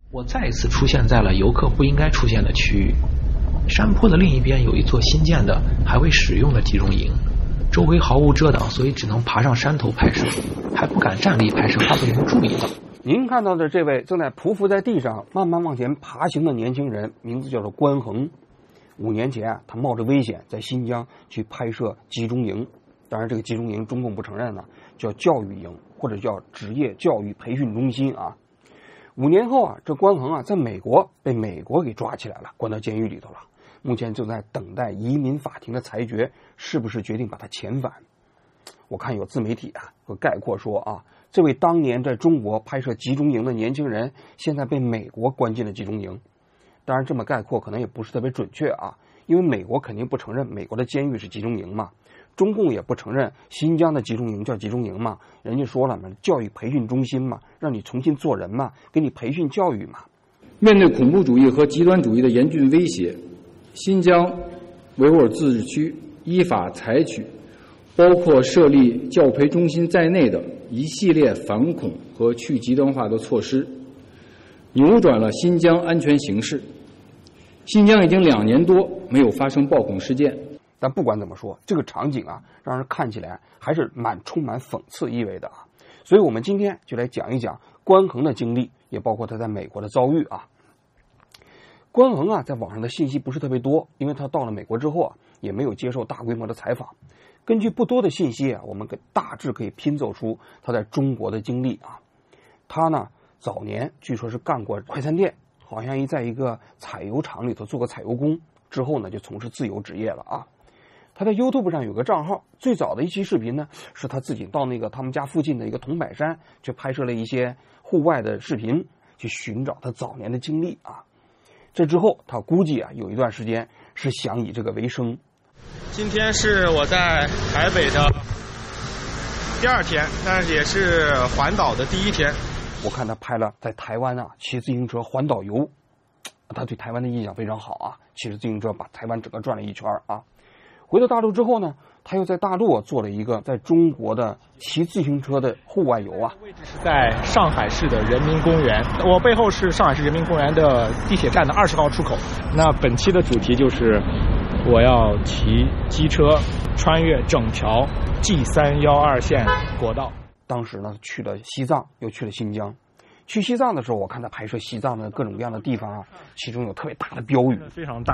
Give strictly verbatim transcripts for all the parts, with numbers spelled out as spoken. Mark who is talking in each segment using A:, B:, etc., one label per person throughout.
A: 我再一次出现在了游客不应该出现的区域。山坡的另一边有一座新建的还未使用的集中营，周围毫无遮挡，所以只能爬上山头拍摄，还不敢站立拍摄，怕被人注意到。
B: 您看到的这位正在匍匐在地上慢慢往前爬行的年轻人，名字叫做关恒。五年前啊，他冒着危险在新疆去拍摄集中营，当然这个集中营中共不承认呢，叫教育营或者叫职业教育培训中心啊。五年后啊，这关恒啊在美国被美国给抓起来了，关到监狱里头了。目前正在等待移民法庭的裁决，是不是决定把他遣返。我看有自媒体啊和概括说啊，这位当年在中国拍摄集中营的年轻人，现在被美国关进了集中营。当然这么概括可能也不是特别准确啊，因为美国肯定不承认美国的监狱是集中营嘛，中共也不承认新疆的集中营叫集中营嘛，人家说了嘛，教育培训中心嘛，让你重新做人嘛，给你培训教育嘛。
C: 面对恐怖主义和极端主义的严峻威胁，新疆维吾尔自治区依法采取包括设立教培中心在内的一系列反恐和去极端化的措施，扭转了新疆安全形势。新疆已经两年多没有发生暴恐事件。
B: 但不管怎么说，这个场景啊，让人看起来还是蛮充满讽刺意味的啊。所以我们今天就来讲一讲关恒的经历，也包括他在美国的遭遇啊。关恒啊，在网上的信息不是特别多，因为他到了美国之后啊，也没有接受大规模的采访。根据不多的信息啊，我们大致可以拼凑出他在中国的经历啊。他呢，早年据说是干过快餐店，好像一在一个采油厂里头做过采油工，之后呢就从事自由职业了啊。他在 YouTube 上有个账号，最早的一期视频呢，是他自己到那个他们家附近的一个桐柏山去拍摄了一些户外的视频，去寻找他早年的经历啊。这之后他估计啊有一段时间是想以这个为生。
D: 今天是我在台北的第二天，但是也是环岛的第一天。
B: 我看他拍了在台湾啊骑自行车环岛游，他对台湾的印象非常好啊，骑着自行车把台湾整个转了一圈啊。回到大陆之后呢，他又在大陆啊做了一个在中国的骑自行车的户外游啊。
D: 位置是在上海市的人民公园，我背后是上海市人民公园的地铁站的二十号出口。那本期的主题就是我要骑机车穿越整条 G 三一二线国道。
B: 当时呢去了西藏，又去了新疆。去西藏的时候，我看他拍摄西藏的各种各样的地方啊，其中有特别大的标语，
D: 非常大。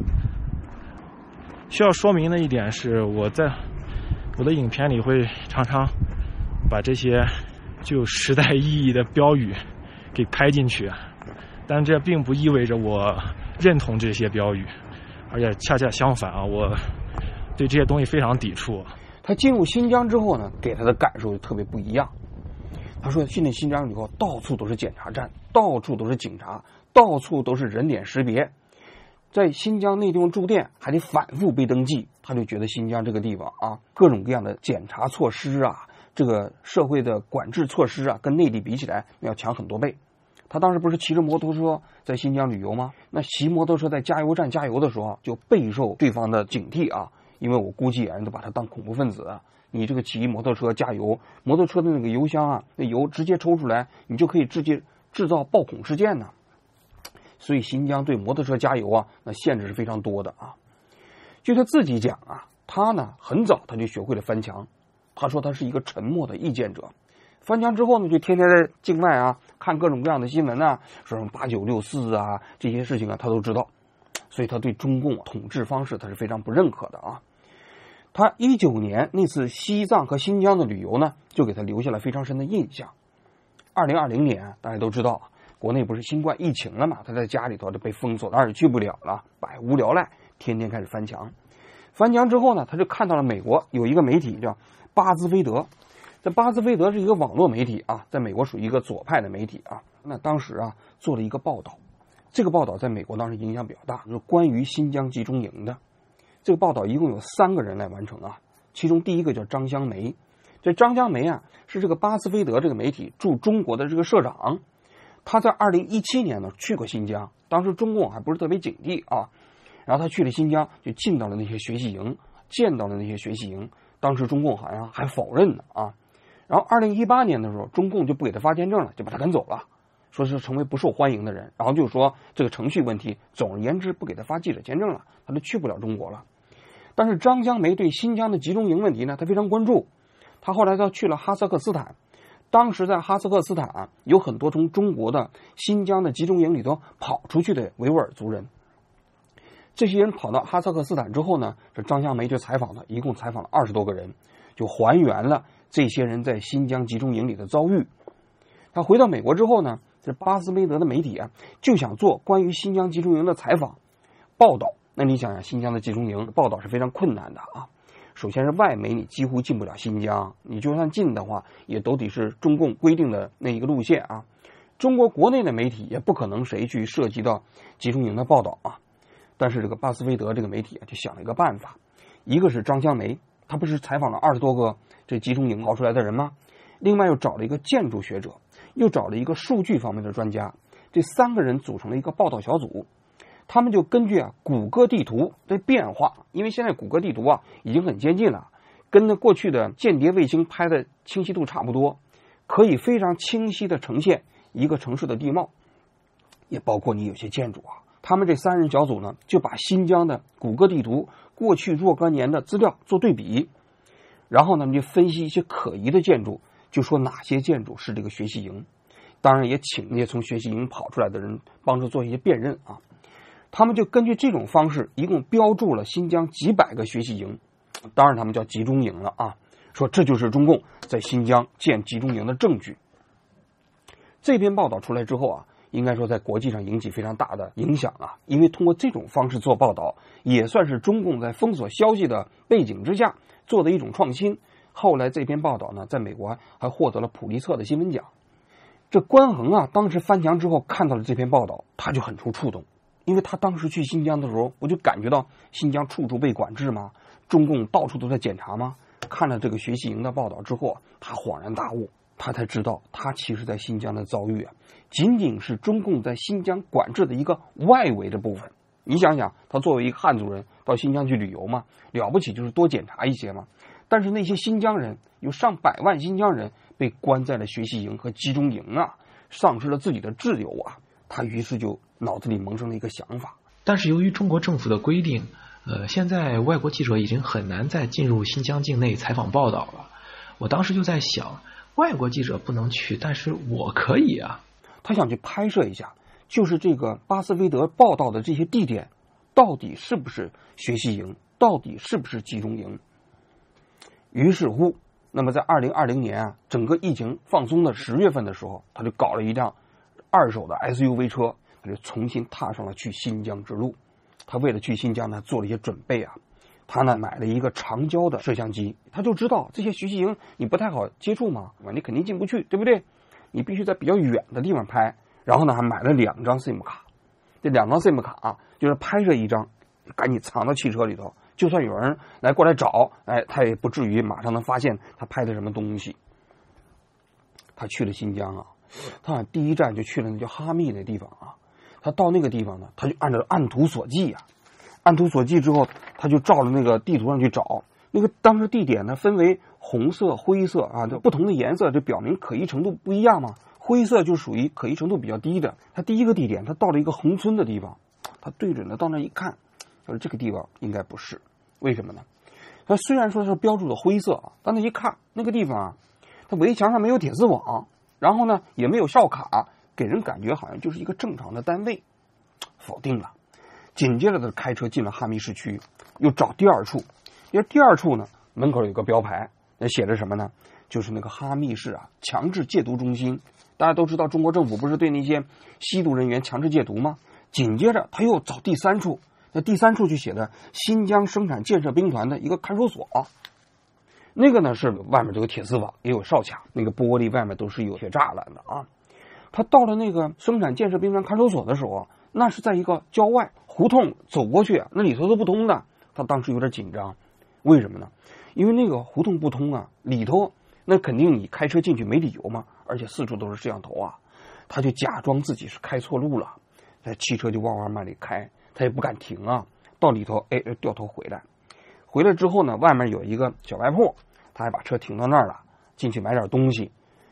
D: 需要说明的一点是，我在我的影片里会常常把这些具有时代意义的标语给拍进去，但这并不意味着我认同这些标语，而且恰恰相反啊，我对这些东西非常抵触。
B: 他进入新疆之后呢，给他的感受就特别不一样。他说进了新疆以后，到处都是检查站，到处都是警察，到处都是人脸识别。在新疆那地方住店还得反复被登记，他就觉得新疆这个地方啊，各种各样的检查措施啊，这个社会的管制措施啊，跟内地比起来要强很多倍。他当时不是骑着摩托车在新疆旅游吗？那骑摩托车在加油站加油的时候，就备受对方的警惕啊，因为我估计啊，人都把他当恐怖分子。你这个骑摩托车加油，摩托车的那个油箱啊，那油直接抽出来，你就可以直接制造爆恐事件呢。所以新疆对摩托车加油啊，那限制是非常多的啊。据他自己讲啊，他呢很早他就学会了翻墙。他说他是一个沉默的意见者。翻墙之后呢，就天天在境外啊看各种各样的新闻啊，说什么八九六四啊这些事情啊，他都知道。所以他对中共统治方式他是非常不认可的啊。他一九年那次西藏和新疆的旅游呢，就给他留下了非常深的印象。二零二零年大家都知道，国内不是新冠疫情了嘛，他在家里头就被封锁，哪儿也去不了了，百无聊赖，天天开始翻墙。翻墙之后呢，他就看到了美国有一个媒体叫巴兹菲德。这巴兹菲德是一个网络媒体啊，在美国属于一个左派的媒体啊。那当时啊做了一个报道，这个报道在美国当时影响比较大，就是关于新疆集中营的。这个报道一共有三个人来完成啊，其中第一个叫张香梅。这张香梅啊是这个巴斯菲德这个媒体驻中国的这个社长。他在二零一七年呢去过新疆，当时中共还不是特别警惕啊，然后他去了新疆，就进到了那些学习营，见到了那些学习营，当时中共好像还否认呢啊。然后二零一八年的时候，中共就不给他发签证了，就把他赶走了。 说是成为不受欢迎的人，然后就说这个程序问题，总而言之不给他发记者签证了，他就去不了中国了。但是张香梅对新疆的集中营问题呢，他非常关注，他后来他去了哈萨克斯坦，当时在哈萨克斯坦啊，有很多从中国的新疆的集中营里头跑出去的维吾尔族人。这些人跑到哈萨克斯坦之后呢，这张香梅就采访了，一共采访了二十多个人，就还原了这些人在新疆集中营里的遭遇。他回到美国之后呢，这巴斯威德的媒体啊，就想做关于新疆集中营的采访报道。那你想想，新疆的集中营报道是非常困难的啊。首先是外媒你几乎进不了新疆，你就算进的话，也都得是中共规定的那一个路线啊。中国国内的媒体也不可能谁去涉及到集中营的报道啊。但是这个巴斯威德这个媒体啊，就想了一个办法，一个是张香梅，他不是采访了二十多个这集中营逃出来的人吗？另外又找了一个建筑学者，又找了一个数据方面的专家，这三个人组成了一个报道小组。他们就根据啊谷歌地图的变化，因为现在谷歌地图啊已经很先进了，跟那过去的间谍卫星拍的清晰度差不多，可以非常清晰的呈现一个城市的地貌，也包括你有些建筑啊。他们这三人小组呢，就把新疆的谷歌地图过去若干年的资料做对比，然后呢就分析一些可疑的建筑，就说哪些建筑是这个学习营，当然也请那些从学习营跑出来的人帮助做一些辨认啊。他们就根据这种方式，一共标注了新疆几百个学习营，当然他们叫集中营了啊，说这就是中共在新疆建集中营的证据。这篇报道出来之后啊，应该说在国际上引起非常大的影响啊，因为通过这种方式做报道，也算是中共在封锁消息的背景之下做的一种创新。后来这篇报道呢，在美国还获得了普利策的新闻奖。这关恒啊，当时翻墙之后看到了这篇报道，他就很受触动。因为他当时去新疆的时候，我就感觉到新疆处处被管制嘛，中共到处都在检查嘛。看了这个学习营的报道之后，他恍然大悟，他才知道他其实在新疆的遭遇啊，仅仅是中共在新疆管制的一个外围的部分。你想想，他作为一个汉族人到新疆去旅游嘛，了不起就是多检查一些嘛。但是那些新疆人，有上百万新疆人被关在了学习营和集中营啊，丧失了自己的自由啊。他于是就脑子里萌生了一个想法，
A: 但是由于中国政府的规定，呃，现在外国记者已经很难再进入新疆境内采访报道了。我当时就在想，外国记者不能去，但是我可以啊。
B: 他想去拍摄一下，就是这个巴斯威德报道的这些地点，到底是不是学习营，到底是不是集中营。于是乎，那么在二零二零年啊，整个疫情放松的十月份的时候，他就搞了一辆二手的 S U V 车，他就重新踏上了去新疆之路。他为了去新疆呢，做了一些准备啊。他呢买了一个长焦的摄像机，他就知道这些学习营你不太好接触嘛，你肯定进不去，对不对？你必须在比较远的地方拍。然后呢，还买了两张 SIM 卡，这两张 SIM 卡啊，就是拍摄一张，赶紧藏到汽车里头，就算有人来过来找，哎，他也不至于马上能发现他拍的什么东西。他去了新疆啊。他第一站就去了那叫哈密那地方啊，他到那个地方呢，他就按照按图索骥啊，按图索骥之后，他就照着那个地图上去找。那个当时地点呢分为红色、灰色啊，这不同的颜色，这表明可疑程度不一样嘛。灰色就属于可疑程度比较低的。他第一个地点，他到了一个宏村的地方，他对准了到那一看，他说这个地方应该不是，为什么呢？他虽然说是标注的灰色，但他一看那个地方啊，他围墙上没有铁丝网。然后呢，也没有哨卡，给人感觉好像就是一个正常的单位，否定了。紧接着他开车进了哈密市区，又找第二处，因为第二处呢门口有个标牌，那写着什么呢？就是那个哈密市啊强制戒毒中心。大家都知道中国政府不是对那些吸毒人员强制戒毒吗？紧接着他又找第三处，那第三处就写的新疆生产建设兵团的一个看守所。那个呢是外面都有铁丝网，也有哨卡，那个玻璃外面都是有铁栅栏的啊。他到了那个生产建设兵团看守所的时候，那是在一个郊外胡同，走过去那里头都不通的。他当时有点紧张，为什么呢？因为那个胡同不通啊，里头那肯定你开车进去没理由嘛，而且四处都是摄像头啊。他就假装自己是开错路了，那汽车就往外慢里开，他也不敢停啊。到里头，哎，掉头回来。回来之后呢，外面有一个小卖铺，他还把车停到那儿了，进去买点东西。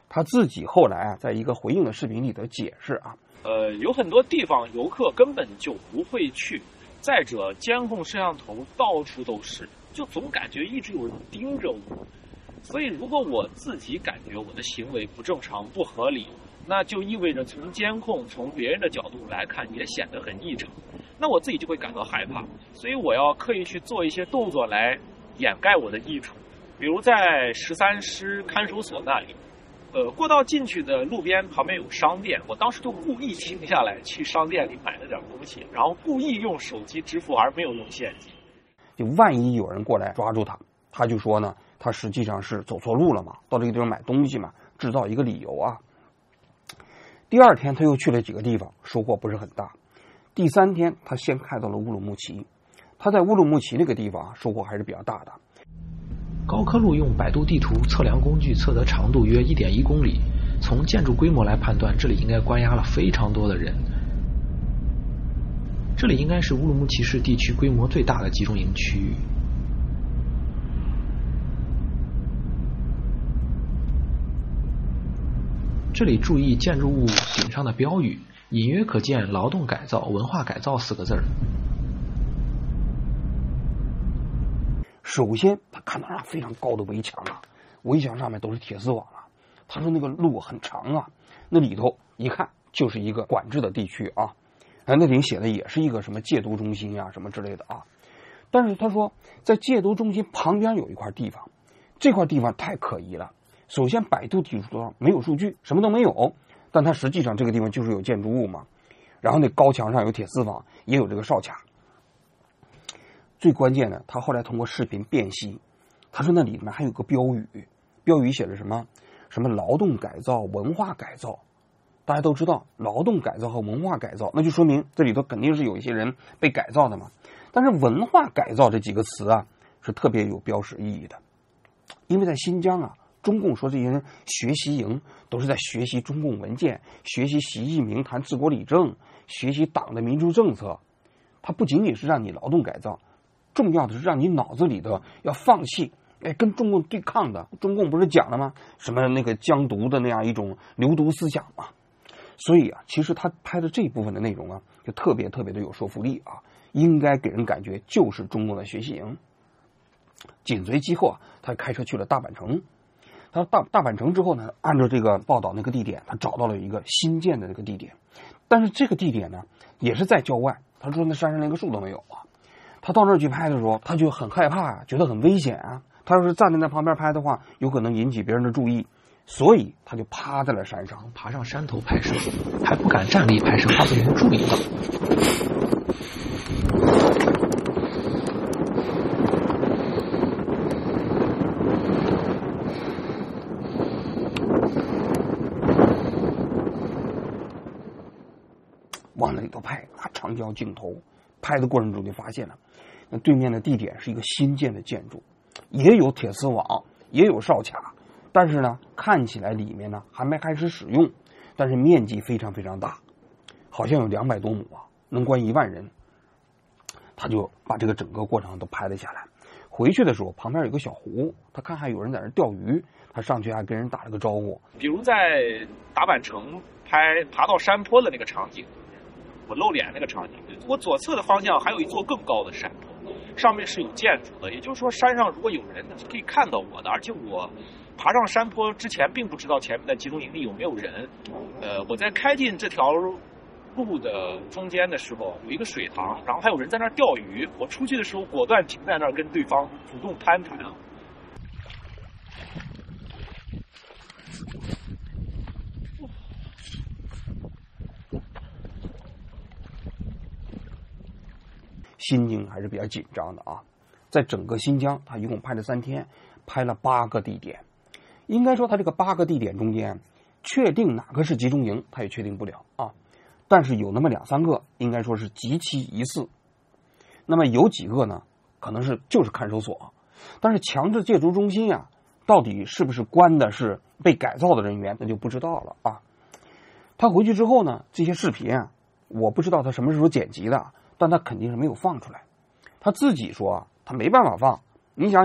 B: 他自己后来啊，在一个回应的视频里头解释啊，
E: 呃，有很多地方游客根本就不会去，再者监控摄像头到处都是，就总感觉一直有人盯着我，所以如果我自己感觉我的行为不正常、不合理，那就意味着从监控、从别人的角度来看也显得很异常，那我自己就会感到害怕，所以我要刻意去做一些动作来掩盖我的异常，比如在十三师看守所那里。呃，过道进去的路边旁边有商店，我当时就故意停下来去商店里买了点东西，然后故意用手机支付而没有用现金。
B: 就万一有人过来抓住他，他就说呢，他实际上是走错路了嘛，到这个地方买东西嘛，制造一个理由啊。第二天他又去了几个地方，收获不是很大。第三天他先开到了乌鲁木齐，他在乌鲁木齐那个地方收获还是比较大的。
A: 高科路用百度地图测量工具测得长度约 一点一公里，从建筑规模来判断，这里应该关押了非常多的人。这里应该是乌鲁木齐市地区规模最大的集中营区域。这里注意建筑物顶上的标语，隐约可见劳动改造、文化改造四个字儿。
B: 首先他看到那非常高的围墙啊，围墙上面都是铁丝网啊，他说那个路很长啊，那里头一看就是一个管制的地区啊，那里写的也是一个什么戒毒中心啊什么之类的啊。但是他说在戒毒中心旁边有一块地方，这块地方太可疑了。首先百度地图上没有数据，什么都没有，但它实际上这个地方就是有建筑物嘛，然后那高墙上有铁丝网，也有这个哨卡。最关键的，他后来通过视频辨析，他说那里面还有个标语，标语写着什么什么劳动改造、文化改造。大家都知道劳动改造和文化改造，那就说明这里头肯定是有一些人被改造的嘛。但是文化改造这几个词啊，是特别有标识意义的，因为在新疆啊，中共说这些人学习营都是在学习中共文件，学习习近平谈治国理政，学习党的民主政策。它不仅仅是让你劳动改造，重要的是让你脑子里头要放弃哎跟中共对抗的。中共不是讲了吗？什么那个疆独的那样一种流毒思想嘛。所以啊，其实他拍的这一部分的内容啊，就特别特别的有说服力啊，应该给人感觉就是中共的学习营。紧随其后啊，他开车去了大阪城。他大大阪城之后呢，按照这个报道那个地点，他找到了一个新建的那个地点，但是这个地点呢，也是在郊外。他说那山上连个树都没有啊。他到那儿去拍的时候，他就很害怕啊，觉得很危险啊。他要是站在那旁边拍的话，有可能引起别人的注意，所以他就趴在了山上，
A: 爬上山头拍摄，还不敢站立拍摄，怕被人注意到。
B: 往那里头拍，拿长焦镜头拍的过程中就发现了，那对面的地点是一个新建的建筑，也有铁丝网，也有哨卡，但是呢，看起来里面呢还没开始使用，但是面积非常非常大，好像有两百多亩啊，能关一万人。他就把这个整个过程都拍了下来。回去的时候，旁边有个小湖，他看还有人在那钓鱼，他上去还跟人打了个招呼。
E: 比如在大阪城拍爬到山坡的那个场景，我露脸那个场景，我左侧的方向还有一座更高的山坡，上面是有建筑的，也就是说山上如果有人是可以看到我的，而且我爬上山坡之前并不知道前面的集中营里有没有人。呃，我在开进这条路的中间的时候有一个水塘，然后还有人在那儿钓鱼，我出去的时候果断停在那儿跟对方主动攀谈啊。
B: 心情还是比较紧张的啊。在整个新疆，他一共拍了三天，拍了八个地点。应该说他这个八个地点中间，确定哪个是集中营他也确定不了啊，但是有那么两三个应该说是极其疑似。那么有几个呢，可能是就是看守所，但是强制戒毒中心啊，到底是不是关的是被改造的人员，那就不知道了啊。他回去之后呢，这些视频啊，我不知道他什么时候剪辑的，但他肯定是没有放出来。他自己说啊，他没办法放。你想想，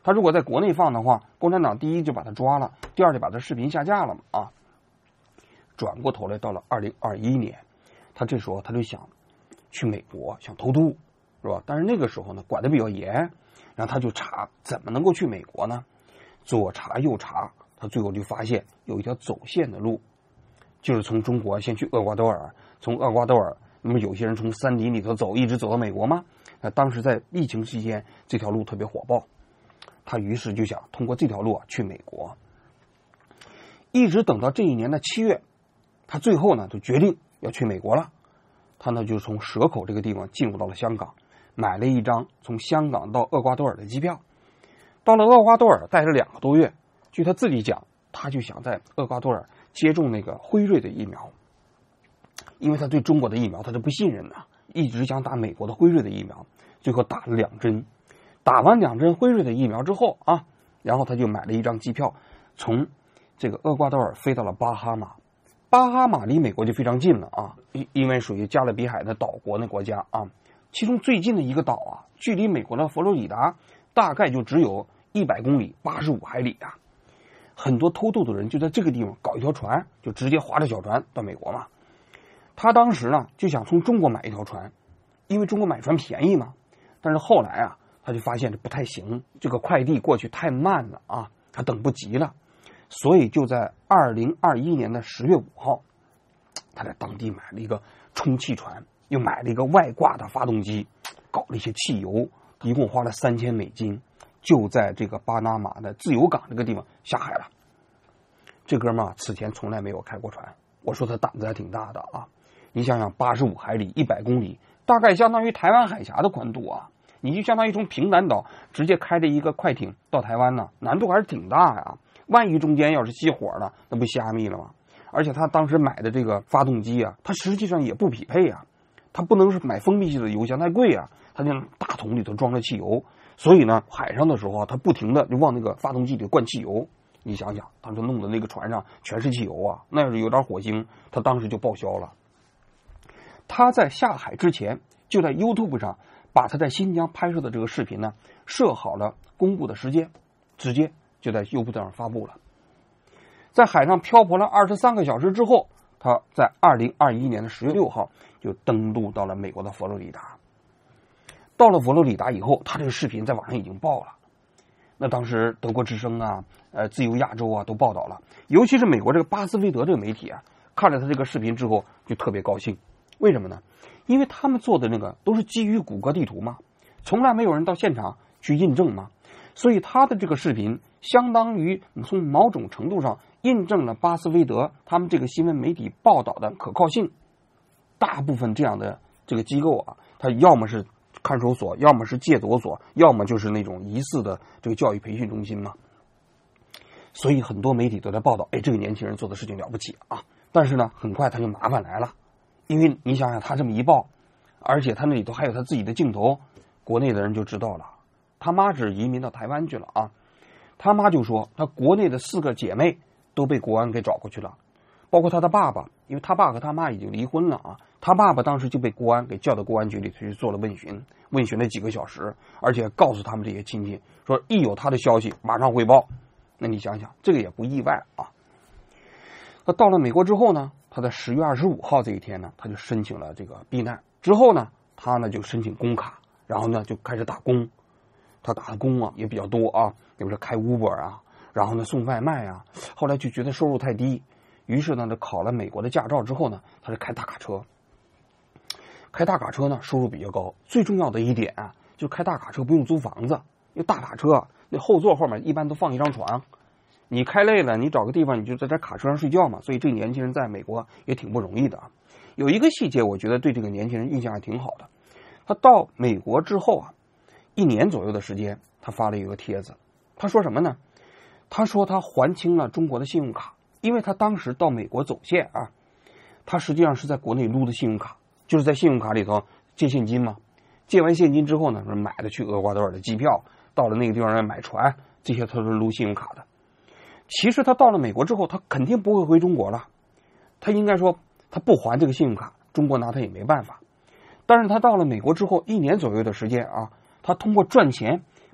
B: 他如果在国内放的话，共产党第一就把他抓了，第二就把他视频下架了嘛啊。转过头来，到了二零二一年，他这时候他就想去美国，想偷渡，是吧？但是那个时候呢，管得比较严，然后他就查怎么能够去美国呢？左查右查，他最后就发现有一条走线的路，就是从中国先去厄瓜多尔，从厄瓜多尔，那么有些人从山林里头走，一直走到美国吗？那当时在疫情期间，这条路特别火爆，他于是就想通过这条路啊去美国。一直等到这一年的七月，他最后呢就决定要去美国了。他呢就从蛇口这个地方进入到了香港，买了一张从香港到厄瓜多尔的机票。到了厄瓜多尔待了两个多月，据他自己讲，他就想在厄瓜多尔接种那个辉瑞的疫苗，因为他对中国的疫苗他是不信任的，一直想打美国的辉瑞的疫苗。最后打了两针，打完两针辉瑞的疫苗之后啊，然后他就买了一张机票，从这个厄瓜多尔飞到了巴哈马。巴哈马离美国就非常近了啊，因因为属于加勒比海的岛国那国家啊。其中最近的一个岛啊，距离美国的佛罗里达大概就只有一百公里，八十五海里啊。很多偷渡的人就在这个地方搞一条船，就直接划着小船到美国嘛。他当时呢就想从中国买一条船，因为中国买船便宜嘛。但是后来啊，他就发现这不太行，这个快递过去太慢了啊，他等不及了，所以就在二零二一年的十月五号，他在当地买了一个充气船，又买了一个外挂的发动机，搞了一些汽油，一共花了三千美金，就在这个巴拿马的自由港这个地方下海了。这哥们儿此前从来没有开过船，我说他胆子还挺大的啊！你想想，八十五海里，一百公里，大概相当于台湾海峡的宽度啊！你就相当于从平南岛直接开着一个快艇到台湾呢，难度还是挺大呀。万一中间要是熄火了，那不瞎密了吗？而且他当时买的这个发动机啊，它实际上也不匹配啊，它不能是买封闭式的油箱，太贵啊，它那大桶里头装着汽油，所以呢，海上的时候啊，他不停的就往那个发动机里灌汽油。你想想，当时弄的那个船上全是汽油啊，那要是有点火星，他当时就报销了。他在下海之前，就在 YouTube 上把他在新疆拍摄的这个视频呢设好了公布的时间，直接就在 YouTube 上发布了。在海上漂泊了二十三个小时之后，他在二零二一年的十月六号就登陆到了美国的佛罗里达。到了佛罗里达以后，他这个视频在网上已经爆了。那当时德国之声啊，呃，自由亚洲啊都报道了，尤其是美国这个巴斯菲德这个媒体啊，看了他这个视频之后就特别高兴。为什么呢？因为他们做的那个都是基于谷歌地图嘛，从来没有人到现场去印证嘛，所以他的这个视频相当于从某种程度上印证了巴斯菲德他们这个新闻媒体报道的可靠性。大部分这样的这个机构啊，他要么是看守所，要么是戒毒所，要么就是那种疑似的这个教育培训中心嘛。所以很多媒体都在报道，哎，这个年轻人做的事情了不起啊！但是呢，很快他就麻烦来了，因为你想想，他这么一报，而且他那里头还有他自己的镜头，国内的人就知道了。他妈是移民到台湾去了啊，他妈就说他国内的四个姐妹都被国安给找过去了，包括他的爸爸，因为他爸和他妈已经离婚了啊。他爸爸当时就被国安给叫到公安局里去做了问询，问询了几个小时，而且告诉他们这些亲戚说，一有他的消息马上汇报。那你想想，这个也不意外啊。那到了美国之后呢，他在十月二十五号这一天呢，他就申请了这个避难。之后呢，他呢就申请工卡，然后呢就开始打工。他打的工啊也比较多啊，比如说开 Uber 啊，然后呢送外卖啊。后来就觉得收入太低，于是呢，他考了美国的驾照之后呢，他就开大卡车。开大卡车呢，收入比较高。最重要的一点啊，就开大卡车不用租房子，因为大卡车那后座后面一般都放一张床，你开累了，你找个地方你就在这卡车上睡觉嘛。所以这个年轻人在美国也挺不容易的啊。有一个细节，我觉得对这个年轻人印象还挺好的。他到美国之后啊，一年左右的时间，他发了一个帖子，他说什么呢？他说他还清了中国的信用卡，因为他当时到美国走线啊，他实际上是在国内撸的信用卡。就是在信用卡里头借现金嘛，借完现金之后呢，买的去厄瓜多尔的机票，到了那个地方买船，这些他都是撸信用卡的。其实他到了美国之后，他肯定不会回中国了，他应该说他不还这个信用卡，中国拿他也没办法。但是他到了美国之后，一年左右的时间啊，他通过赚钱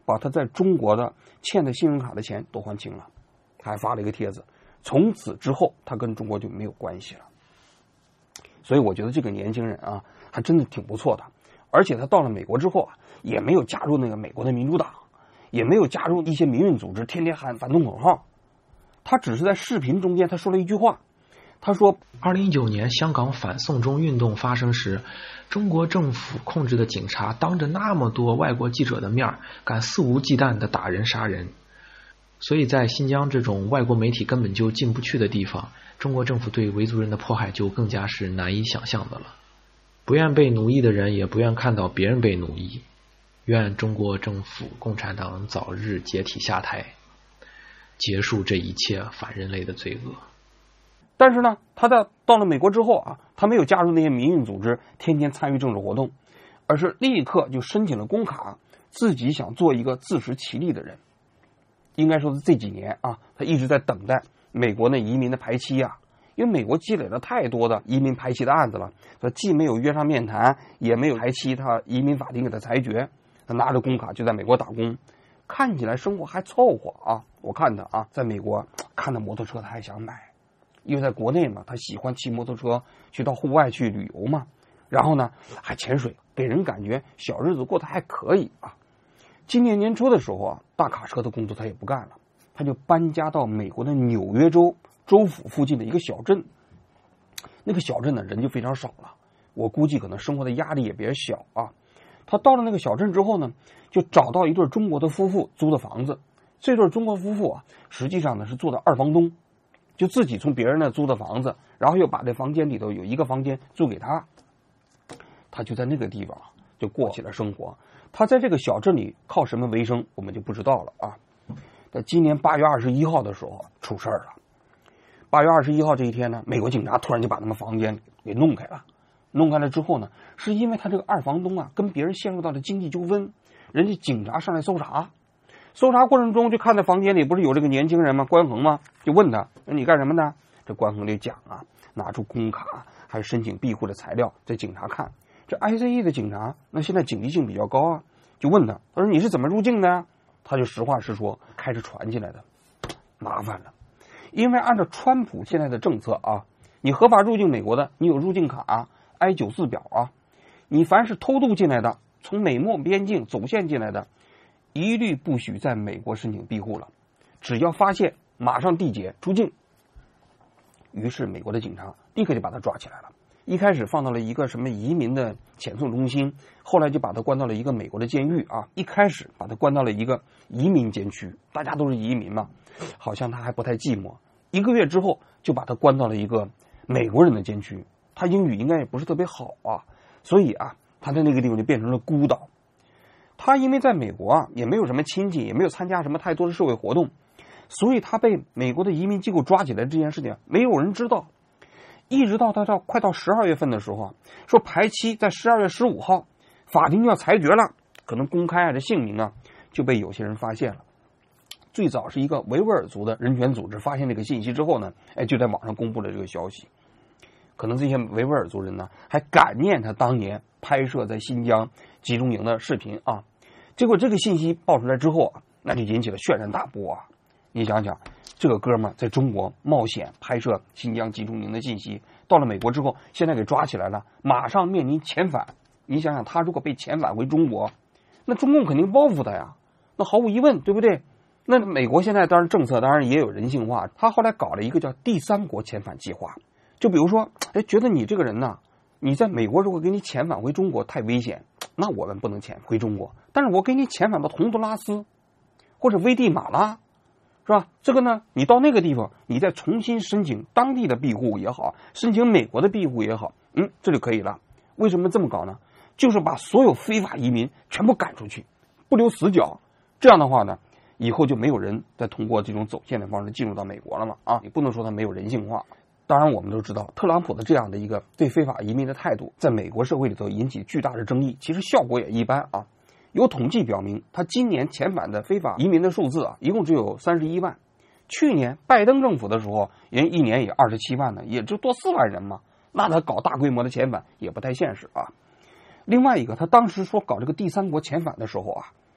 B: 把他在中国的欠的信用卡的钱都还清了，他还发了一个帖子，从此之后他跟中国就没有关系了。所以我觉得这个年轻人啊，还真的挺不错的。而且他到了美国之后啊，也没有加入那个美国的民主党，也没有加入一些民运组织，天天喊反动口号。他只是在视频中间他说了一句话，他说
A: 二零一九年香港反送中运动发生时，中国政府控制的警察当着那么多外国记者的面敢肆无忌惮地打人杀人。所以在新疆这种外国媒体根本就进不去的地方，中国政府对维族人的迫害就更加是难以想象的了。不愿被奴役的人也不愿看到别人被奴役，愿中国政府共产党早日解体下台，结束这一切反人类的罪恶。
B: 但是呢，他在到了美国之后啊，他没有加入那些民运组织，天天参与政治活动，而是立刻就申请了工卡，自己想做一个自食其力的人。应该说是这几年啊，他一直在等待美国那移民的排期啊，因为美国积累了太多的移民排期的案子了，他既没有约上面谈，也没有排期，他移民法庭给他裁决，他拿着工卡就在美国打工，看起来生活还凑合啊。我看他啊，在美国看到摩托车他还想买，因为在国内嘛，他喜欢骑摩托车去到户外去旅游嘛，然后呢还潜水，给人感觉小日子过得还可以啊。今年年初的时候啊，大卡车的工作他也不干了，他就搬家到美国的纽约州州府附近的一个小镇。那个小镇呢人就非常少了，我估计可能生活的压力也比较小啊。他到了那个小镇之后呢，就找到一对中国的夫妇租的房子。这对中国夫妇啊，实际上呢是做的二房东，就自己从别人那租的房子，然后又把这房间里头有一个房间租给他，他就在那个地方就过起了生活。他在这个小镇里靠什么为生，我们就不知道了啊。在今年八月二十一号的时候出事儿了。八月二十一号这一天呢，美国警察突然就把他们房间给弄开了。弄开了之后呢，是因为他这个二房东啊跟别人陷入到了经济纠纷，人家警察上来搜查。搜查过程中就看到房间里不是有这个年轻人吗？关恒吗？就问他，你干什么呢？这关恒就讲啊，拿出工卡还申请庇护的材料在警察看。这 I C E 的警察那现在警惕性比较高啊，就问他，他说你是怎么入境的？他就实话实说，开着船进来的。麻烦了，因为按照川普现在的政策啊，你合法入境美国的，你有入境卡啊 I 九四表啊，你凡是偷渡进来的，从美墨边境走线进来的，一律不许在美国申请庇护了，只要发现马上递解出境。于是美国的警察立刻就把他抓起来了，一开始放到了一个什么移民的遣送中心，后来就把他关到了一个美国的监狱啊。一开始把他关到了一个移民监区，大家都是移民嘛，好像他还不太寂寞。一个月之后就把他关到了一个美国人的监区，他英语应该也不是特别好啊，所以啊他在那个地方就变成了孤岛。他因为在美国啊也没有什么亲戚，也没有参加什么太多的社会活动，所以他被美国的移民机构抓起来这件事情没有人知道。一直到他到快到十二月份的时候啊，说排期在十二月十五号，法庭就要裁决了，可能公开啊这姓名啊就被有些人发现了。最早是一个维吾尔族的人权组织发现这个信息之后呢，哎就在网上公布了这个消息。可能这些维吾尔族人呢还感念他当年拍摄在新疆集中营的视频啊，结果这个信息爆出来之后啊，那就引起了轩然大波啊。你想想，这个哥们在中国冒险拍摄新疆集中营的信息，到了美国之后现在给抓起来了，马上面临遣返。你想想，他如果被遣返回中国，那中共肯定报复他呀，那毫无疑问，对不对？那美国现在当然政策当然也有人性化，他后来搞了一个叫第三国遣返计划。就比如说，哎，觉得你这个人呢，你在美国如果给你遣返回中国太危险，那我们不能遣回中国，但是我给你遣返到洪都拉斯或者危地马拉，是吧？这个呢，你到那个地方，你再重新申请当地的庇护也好，申请美国的庇护也好，嗯，这就可以了。为什么这么搞呢？就是把所有非法移民全部赶出去，不留死角。这样的话呢，以后就没有人再通过这种走线的方式进入到美国了嘛？啊，你不能说它没有人性化。当然，我们都知道，特朗普的这样的一个对非法移民的态度，在美国社会里头引起巨大的争议，其实效果也一般啊。有统计表明，他今年遣返的非法移民的数字啊，一共只有三十一万。去年拜登政府的时候，人一年也二十七万呢，也就多四万人嘛。那他搞大规模的遣返也不太现实啊。另外一个，他当时说搞这个第三国遣返的时候啊，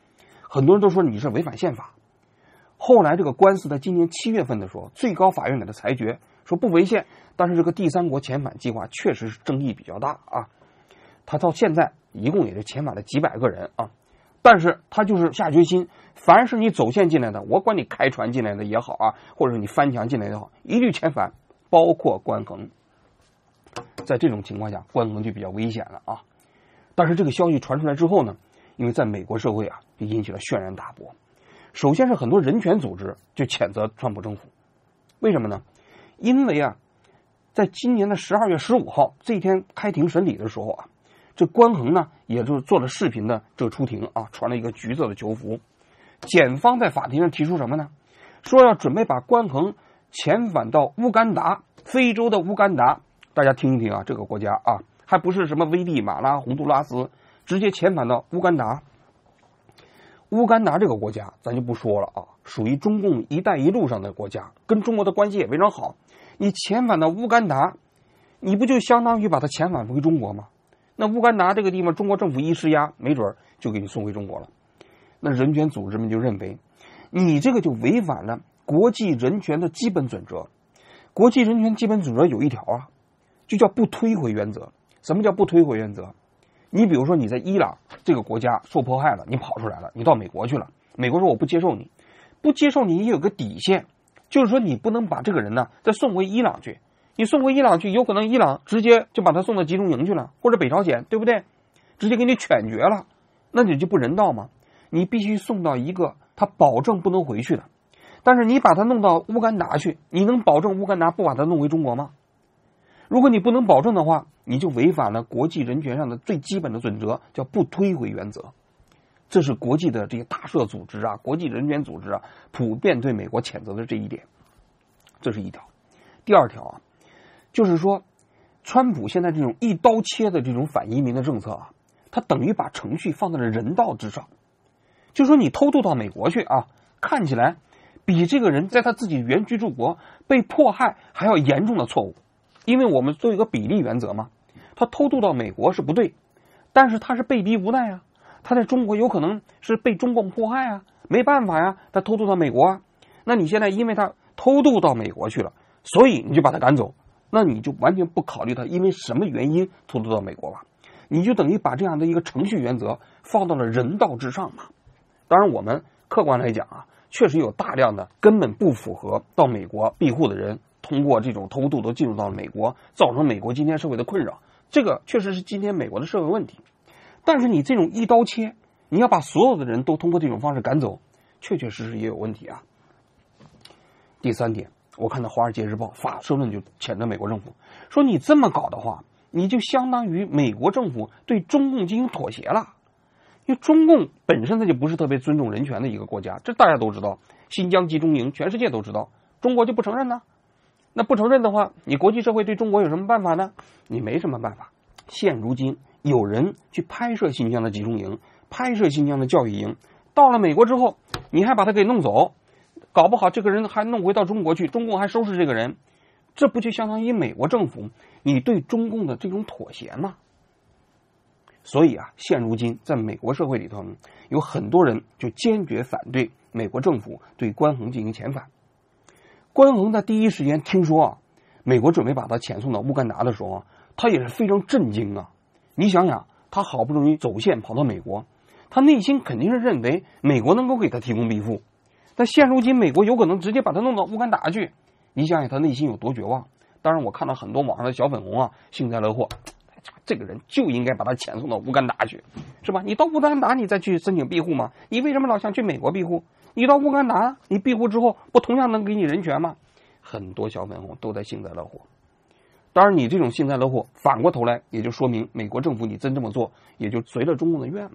B: 很多人都说你是违反宪法。后来这个官司在今年七月份的时候，最高法院给他裁决说不违宪，但是这个第三国遣返计划确实是争议比较大啊。他到现在一共也就遣返了几百个人啊，但是他就是下决心，凡是你走线进来的，我管你开船进来的也好啊，或者是你翻墙进来的也好，一律遣返，包括关恒。在这种情况下，关恒就比较危险了啊。但是这个消息传出来之后呢，因为在美国社会啊，就引起了轩然大波。首先是很多人权组织就谴责川普政府，为什么呢？因为啊，在今年的十二月十五号这一天开庭审理的时候啊，这关恒呢也就是做了视频的这个出庭啊，穿了一个橘色的囚服。检方在法庭上提出什么呢？说要准备把关恒遣返到乌干达，非洲的乌干达。大家听一听啊，这个国家啊，还不是什么危地马拉、洪都拉斯，直接遣返到乌干达。乌干达这个国家咱就不说了啊，属于中共一带一路上的国家，跟中国的关系也非常好。你遣返到乌干达，你不就相当于把它遣返回中国吗？那乌干达这个地方，中国政府一施压，没准就给你送回中国了。那人权组织们就认为，你这个就违反了国际人权的基本准则。国际人权基本准则有一条啊，就叫不推回原则。什么叫不推回原则？你比如说你在伊朗这个国家受迫害了，你跑出来了，你到美国去了，美国说我不接受你，不接受你也有个底线，就是说你不能把这个人呢再送回伊朗去，你送回伊朗去，有可能伊朗直接就把他送到集中营去了，或者北朝鲜，对不对？直接给你犬决了，那你就不人道吗？你必须送到一个他保证不能回去的，但是你把他弄到乌干达去，你能保证乌干达不把他弄回中国吗？如果你不能保证的话，你就违反了国际人权上的最基本的准则，叫不推回原则。这是国际的这些大社组织啊，国际人权组织啊，普遍对美国谴责的这一点。这是一条。第二条啊，就是说，川普现在这种一刀切的这种反移民的政策啊，他等于把程序放在了人道之上。就说你偷渡到美国去啊，看起来比这个人在他自己原居住国被迫害还要严重的错误。因为我们做一个比例原则嘛，他偷渡到美国是不对，但是他是被逼无奈啊，他在中国有可能是被中共迫害啊，没办法呀，他偷渡到美国啊。那你现在因为他偷渡到美国去了，所以你就把他赶走，那你就完全不考虑他因为什么原因偷渡到美国吧，你就等于把这样的一个程序原则放到了人道之上嘛。当然我们客观来讲啊，确实有大量的根本不符合到美国庇护的人，通过这种偷渡都进入到了美国，造成美国今天社会的困扰，这个确实是今天美国的社会问题。但是你这种一刀切，你要把所有的人都通过这种方式赶走，确确实实也有问题啊。第三点，我看到《华尔街日报》发社论就谴责美国政府，说你这么搞的话，你就相当于美国政府对中共进行妥协了。因为中共本身它就不是特别尊重人权的一个国家，这大家都知道，新疆集中营全世界都知道，中国就不承认呢。那不承认的话，你国际社会对中国有什么办法呢？你没什么办法。现如今有人去拍摄新疆的集中营，拍摄新疆的教育营，到了美国之后，你还把他给弄走，搞不好这个人还弄回到中国去，中共还收拾这个人，这不就相当于美国政府你对中共的这种妥协吗？所以啊，现如今在美国社会里头呢，有很多人就坚决反对美国政府对关恒进行遣返。关恒在第一时间听说啊，美国准备把他遣送到乌干达的时候啊，他也是非常震惊啊。你想想，他好不容易走线跑到美国，他内心肯定是认为美国能够给他提供庇护，但现如今美国有可能直接把他弄到乌干达去，你想想他内心有多绝望。当然我看到很多网上的小粉红啊幸灾乐祸，这个人就应该把他遣送到乌干达去，是吧？你到乌干达你再去申请庇护吗？你为什么老想去美国庇护？你到乌干达你庇护之后不同样能给你人权吗？很多小粉红都在幸灾乐祸。当然你这种幸灾乐祸反过头来也就说明美国政府你真这么做也就随了中共的愿嘛。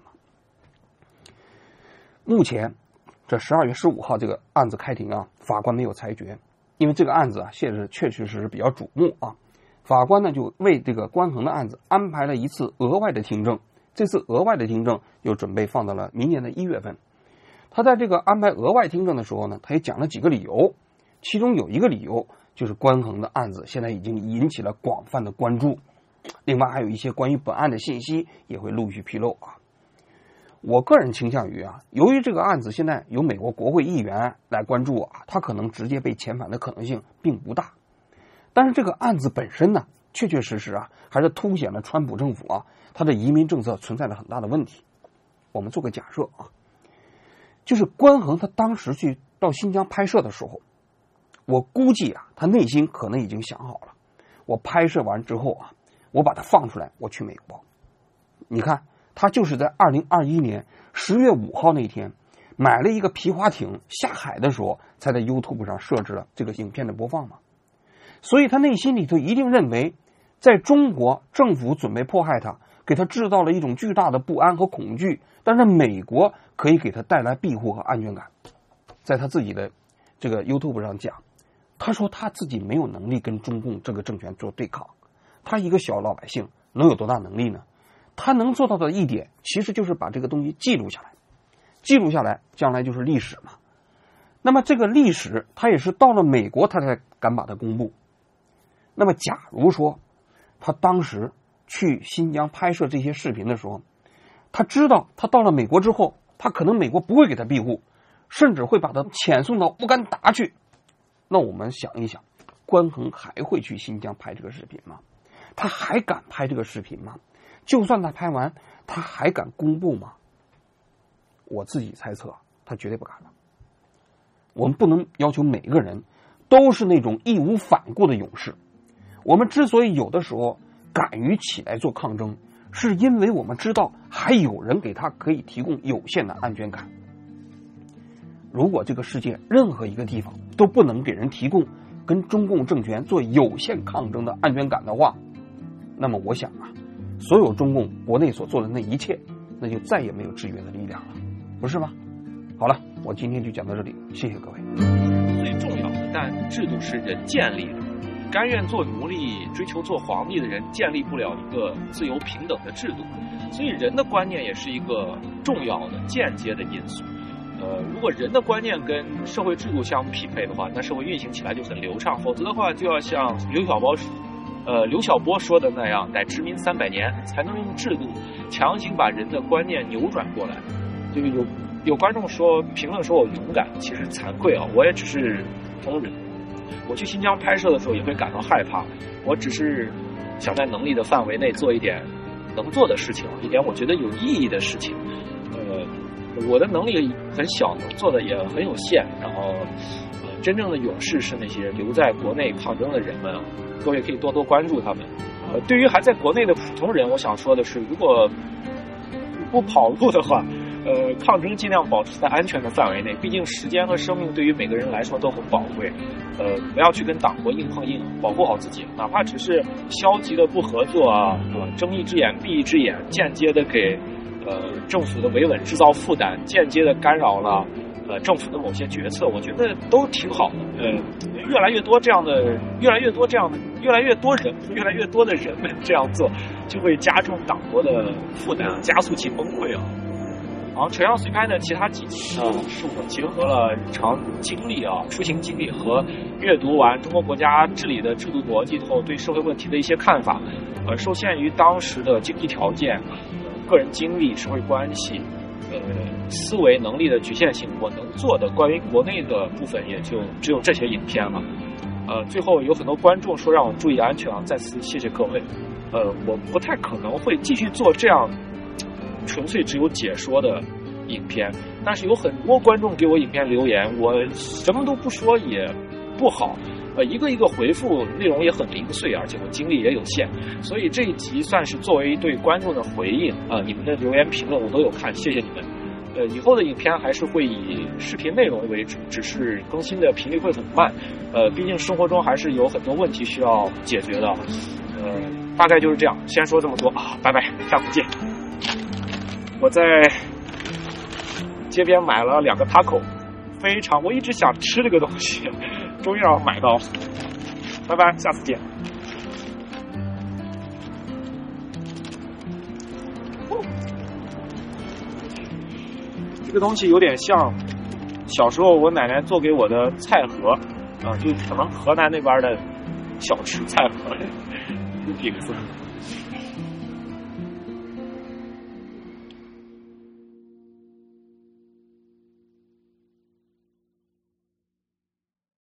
B: 目前这十二月十五号这个案子开庭啊，法官没有裁决，因为这个案子啊现在确确实实比较瞩目啊。法官呢就为这个关恒的案子安排了一次额外的听证，这次额外的听证又准备放到了明年的一月份。他在这个安排额外听证的时候呢，他也讲了几个理由，其中有一个理由就是关恒的案子现在已经引起了广泛的关注，另外还有一些关于本案的信息也会陆续披露啊。 我个人倾向于啊，由于这个案子现在由美国国会议员来关注啊，他可能直接被遣返的可能性并不大。但是这个案子本身呢，确确实实啊，还是凸显了川普政府啊，他的移民政策存在着很大的问题。我们做个假设啊，就是关恒他当时去到新疆拍摄的时候，我估计啊，他内心可能已经想好了，我拍摄完之后啊，我把它放出来，我去美国。你看，他就是在二零二一年十月五号那天买了一个皮划艇下海的时候，才在 YouTube 上设置了这个影片的播放嘛。所以他内心里头一定认为，在中国政府准备迫害他，给他制造了一种巨大的不安和恐惧，但是美国可以给他带来庇护和安全感。在他自己的这个 YouTube 上讲，他说他自己没有能力跟中共这个政权做对抗，他一个小老百姓能有多大能力呢？他能做到的一点，其实就是把这个东西记录下来，记录下来，将来就是历史嘛。那么这个历史，他也是到了美国，他才敢把它公布。那么假如说，他当时去新疆拍摄这些视频的时候，他知道他到了美国之后，他可能美国不会给他庇护，甚至会把他遣送到乌干达去。那我们想一想，关恒还会去新疆拍这个视频吗？他还敢拍这个视频吗？就算他拍完，他还敢公布吗？我自己猜测，他绝对不敢了。我们不能要求每个人都是那种义无反顾的勇士。我们之所以有的时候敢于起来做抗争，是因为我们知道还有人给他可以提供有限的安全感。如果这个世界任何一个地方都不能给人提供跟中共政权做有限抗争的安全感的话，那么我想啊，所有中共国内所做的那一切，那就再也没有制约的力量了，不是吗？好了，我今天就讲到这里，谢谢各位。
E: 最重要的，但制度是人建立的，甘愿做奴隶、追求做皇帝的人建立不了一个自由平等的制度，所以人的观念也是一个重要的间接的因素。呃，如果人的观念跟社会制度相匹配的话，那社会运行起来就很流畅；否则的话，就要像刘晓波，呃，刘晓波说的那样，得殖民三百年才能用制度强行把人的观念扭转过来。这个有有观众说评论说我勇敢，其实惭愧啊，我也只是普通人。我去新疆拍摄的时候也会感到害怕，我只是想在能力的范围内做一点能做的事情，一点我觉得有意义的事情。呃，我的能力很小，能做的也很有限。然后，呃，真正的勇士是那些留在国内抗争的人们，各位可以多多关注他们。呃，对于还在国内的普通人，我想说的是，如果不跑路的话，呃，抗争尽量保持在安全的范围内，毕竟时间和生命对于每个人来说都很宝贵。呃，不要去跟党国硬碰硬，保护好自己，哪怕只是消极的不合作啊，呃，睁一只眼闭一只眼，间接的给呃政府的维稳制造负担，间接的干扰了呃政府的某些决策，我觉得都挺好的。呃，越来越多这样的，越来越多这样的，越来越多人，越来越多的人们这样做，就会加重党国的负担，加速其崩溃啊。然后《陈阳随拍》的其他几集呢，是我结合了日常经历啊、出行经历和阅读完中国国家治理的制度逻辑后对社会问题的一些看法。呃，受限于当时的经济条件、呃、个人经历、社会关系、呃思维能力的局限性，我能做的关于国内的部分也就只有这些影片了。呃，最后有很多观众说让我注意安全啊，再次谢谢各位。呃，我不太可能会继续做这样纯粹只有解说的影片，但是有很多观众给我影片留言，我什么都不说也不好，呃，一个一个回复，内容也很零碎，而且我精力也有限，所以这一集算是作为对观众的回应啊、呃，你们的留言评论我都有看，谢谢你们。呃，以后的影片还是会以视频内容为主，只是更新的频率会很慢，呃，毕竟生活中还是有很多问题需要解决的，呃，大概就是这样，先说这么多啊，拜拜，下次见。我在街边买了两个 taco， 非常我一直想吃这个东西，终于让我买到。拜拜，下次见。这个东西有点像小时候我奶奶做给我的菜盒啊，就可能河南那边的小吃菜盒，饼子。